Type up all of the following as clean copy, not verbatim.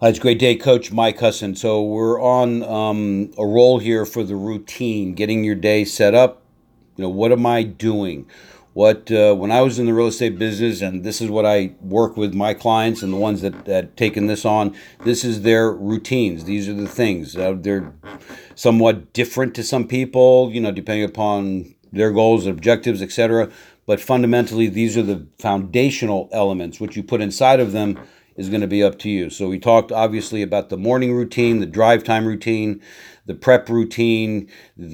Hi, it's a great day, Coach Mike Husson. So we're on a roll here for the routine, getting your day set up. What am I doing? What when I was in the real estate business, and this is what I work with my clients and the ones that taken this on. This is their routines. These are the things. They're somewhat different to some people, depending upon their goals, objectives, etc. But fundamentally, these are the foundational elements. What you put inside of them is going to be up to you. So we talked obviously about the morning routine, the drive time routine, the prep routine,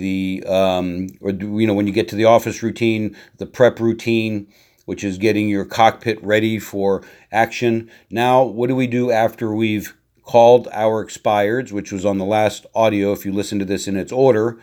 when you get to the office routine, the prep routine, which is getting your cockpit ready for action. Now, what do we do after we've called our expireds, which was on the last audio? If you listen to this in its order,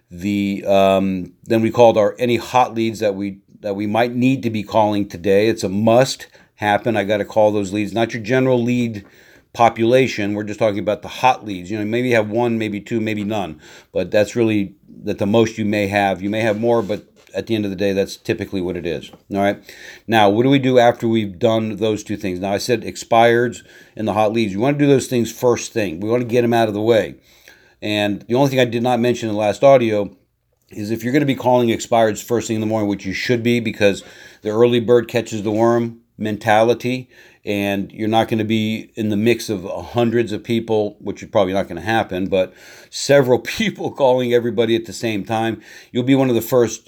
then we called our any hot leads that we might need to be calling today. It's a must happen. I got to call those leads, not your general lead population. We're just talking about the hot leads. Maybe you have one, maybe two, maybe none, but that's really that the most you may have. You may have more, but at the end of the day, that's typically what it is. All right. Now, what do we do after we've done those two things? Now, I said expireds and the hot leads. You want to do those things first thing. We want to get them out of the way. And the only thing I did not mention in the last audio is if you're going to be calling expireds first thing in the morning, which you should be, because the early bird catches the worm mentality, and you're not going to be in the mix of hundreds of people, which is probably not going to happen, but several people calling everybody at the same time. You'll be one of the first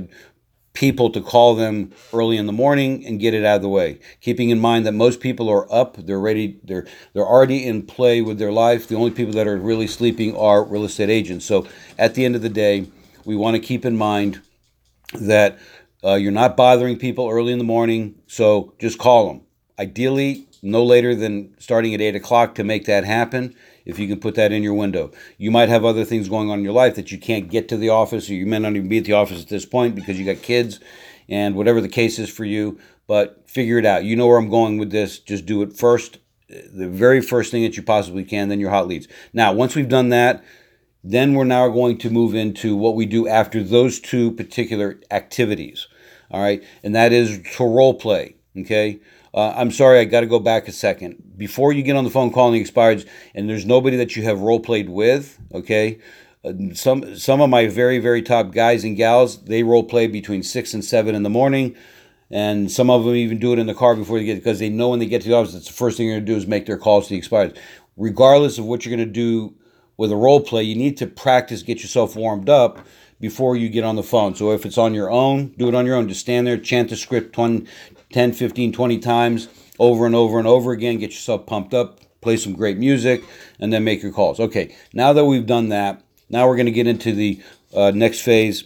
people to call them early in the morning and get it out of the way, keeping in mind that most people are up, they're ready, they're already in play with their life. The only people that are really sleeping are real estate agents. So at the end of the day, we want to keep in mind that you're not bothering people early in the morning, so just call them. Ideally, no later than starting at 8 o'clock to make that happen, if you can put that in your window. You might have other things going on in your life that you can't get to the office, or you may not even be at the office at this point because you got kids and whatever the case is for you, but figure it out. You know where I'm going with this. Just do it first, the very first thing that you possibly can, then your hot leads. Now, once we've done that, then we're now going to move into what we do after those two particular activities. All right. And that is to role play. Okay. I'm sorry, I got to go back a second. Before you get on the phone calling expireds and there's nobody that you have role played with, okay, some of my very, very top guys and gals, they role play between 6 and 7 in the morning. And some of them even do it in the car before they get, because they know when they get to the office, it's the first thing they're going to do is make their calls to the expireds. Regardless of what you're going to do with a role play, you need to practice, get yourself warmed up before you get on the phone. So if it's on your own, do it on your own. Just stand there, chant the script 10, 15, 20 times over and over and over again. Get yourself pumped up, play some great music, and then make your calls. Okay, now that we've done that, now we're going to get into the next phase,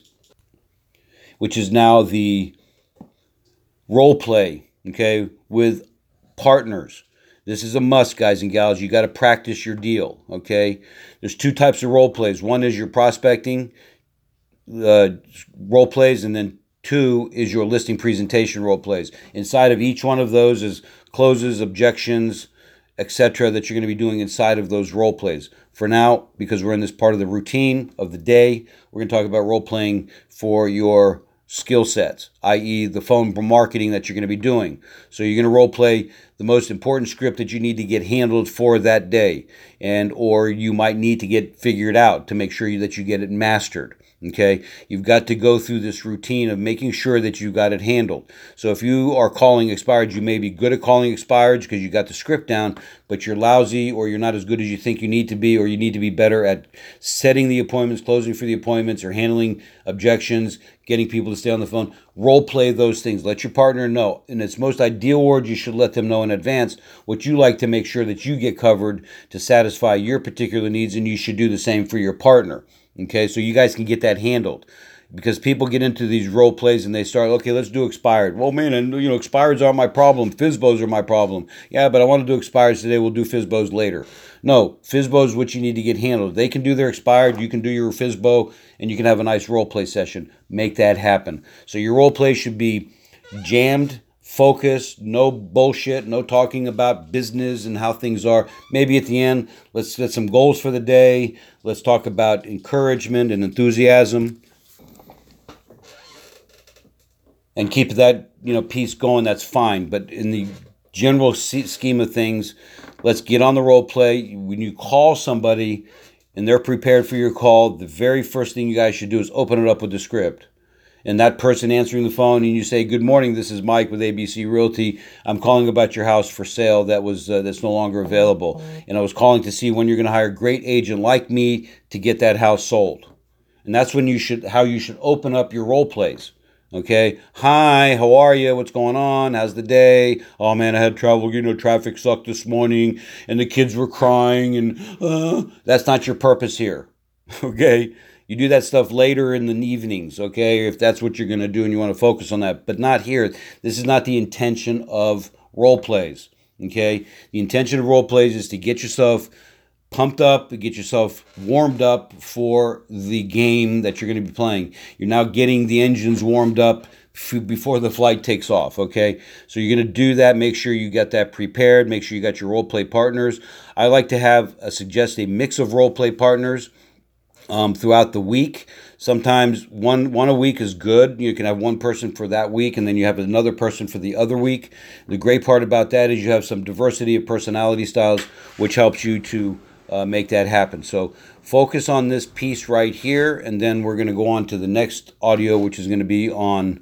which is now the role play, okay, with partners. This is a must, guys and gals. You got to practice your deal, okay? There's two types of role plays. One is your prospecting role plays, and then two is your listing presentation role plays. Inside of each one of those is closes, objections, etc. that you're going to be doing inside of those role plays. For now, because we're in this part of the routine of the day, we're going to talk about role playing for your skill sets, i.e. the phone marketing that you're going to be doing. So you're going to role play the most important script that you need to get handled for that day, and or you might need to get figured out to make sure that you get it mastered. Okay, you've got to go through this routine of making sure that you got it handled. So if you are calling expireds, you may be good at calling expireds because you got the script down, but you're lousy or you're not as good as you think you need to be, or you need to be better at setting the appointments, closing for the appointments, or handling objections, getting people to stay on the phone. Role play those things. Let your partner know. In its most ideal world, you should let them know in advance what you like to make sure that you get covered to satisfy your particular needs, and you should do the same for your partner. Okay, so you guys can get that handled, because people get into these role plays and they start, okay, let's do expired. Well, man, and expireds aren't my problem. FSBOs are my problem. Yeah, but I want to do expireds today. We'll do FSBOs later. No, FSBO is what you need to get handled. They can do their expired. You can do your FSBO, and you can have a nice role play session. Make that happen. So your role play should be jammed, focused, no bullshit, no talking about business and how things are. Maybe at the end, let's set some goals for the day. Let's talk about encouragement and enthusiasm, and keep that piece going. That's fine. But in the general scheme of things, let's get on the role play. When you call somebody and they're prepared for your call, the very first thing you guys should do is open it up with the script. And that person answering the phone, and you say, "Good morning, this is Mike with ABC Realty. I'm calling about your house for sale that's no longer available. And I was calling to see when you're going to hire a great agent like me to get that house sold." And that's when how you should open up your role plays. Okay. "Hi, how are you? What's going on? How's the day? Oh man, I had trouble. Traffic sucked this morning and the kids were crying and that's not your purpose here." Okay. You do that stuff later in the evenings, okay, if that's what you're going to do and you want to focus on that, but not here. This is not the intention of role plays, okay? The intention of role plays is to get yourself pumped up, to get yourself warmed up for the game that you're going to be playing. You're now getting the engines warmed up before the flight takes off, okay? So you're going to do that. Make sure you got that prepared. Make sure you got your role play partners. I like to suggest a mix of role play partners throughout the week. Sometimes one a week is good. You can have one person for that week, and then you have another person for the other week. The great part about that is you have some diversity of personality styles, which helps you to make that happen. So focus on this piece right here, and then we're going to go on to the next audio, which is going to be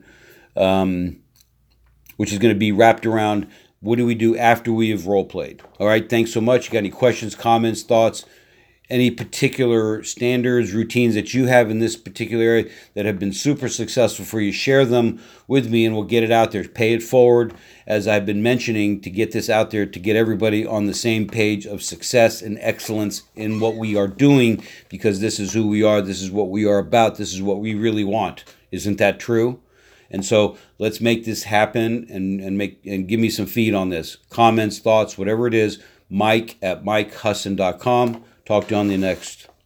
wrapped around what do we do after we have role played. All right. Thanks so much. You got any questions, comments, thoughts? Any particular standards, routines that you have in this particular area that have been super successful for you, share them with me and we'll get it out there. Pay it forward, as I've been mentioning, to get this out there, to get everybody on the same page of success and excellence in what we are doing, because this is who we are, this is what we are about, this is what we really want. Isn't that true? And so let's make this happen and give me some feed on this. Comments, thoughts, whatever it is, Mike@MikeHusson.com. Talk to you on the next